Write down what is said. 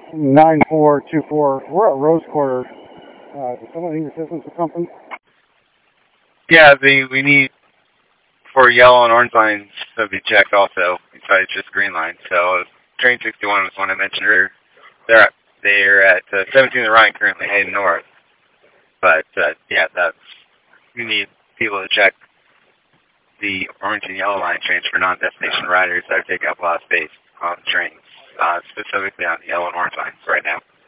9424. We're at Rose Quarter. Does someone need assistance with something? Yeah, we need for yellow and orange lines to be checked also, besides just green lines. So train 61 was one I mentioned earlier. They're at 17 and Ryan currently heading north. But yeah, we need people to check the orange and yellow line trains for non-destination riders that are taking up a lot of space on the trains, specifically on the yellow and orange lines right now.